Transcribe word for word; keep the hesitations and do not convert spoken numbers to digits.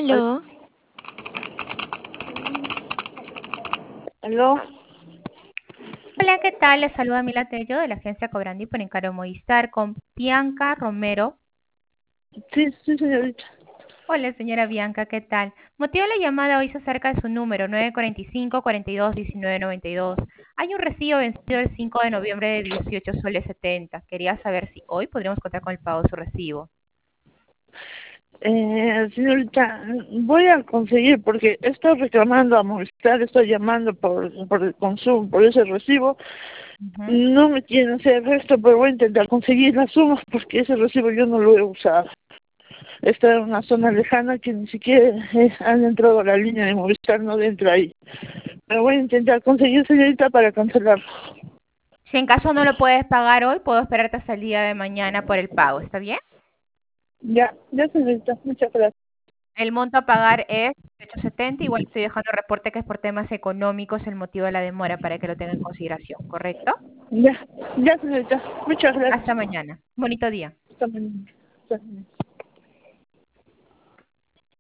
Al- Aló, ¿Aló? Hola, ¿qué tal? Les saluda Mila Tello de la agencia Cobrandi por Encaro Movistar con Bianca Romero. Sí, sí, señorita. Hola, señora Bianca, ¿qué tal? Motivo de la llamada hoy se acerca de su número nueve cuatro cinco, cuatro dos, uno nueve nueve dos. Hay un recibo vencido el cinco de noviembre de dieciocho soles setenta. Quería saber si hoy podríamos contar con el pago de su recibo. Eh, señorita, voy a conseguir, porque estoy reclamando a Movistar, estoy llamando por, por el consumo, por ese recibo. Ujú. No me quieren hacer esto, pero voy a intentar conseguir las sumas porque ese recibo yo no lo he usado. Está en una zona lejana que ni siquiera eh, han entrado a la línea de Movistar, no entra ahí. Pero voy a intentar conseguir, señorita, para cancelarlo. Si en caso no lo puedes pagar hoy, puedo esperarte hasta el día de mañana por el pago, ¿está bien? Ya, ya, señorita, muchas gracias. El monto a pagar es dieciocho setenta. Igual estoy dejando reporte que es por temas económicos el motivo de la demora para que lo tenga en consideración, ¿correcto? Ya, ya, señorita, muchas gracias. Hasta mañana. Bonito día. Hasta mañana. Hasta mañana.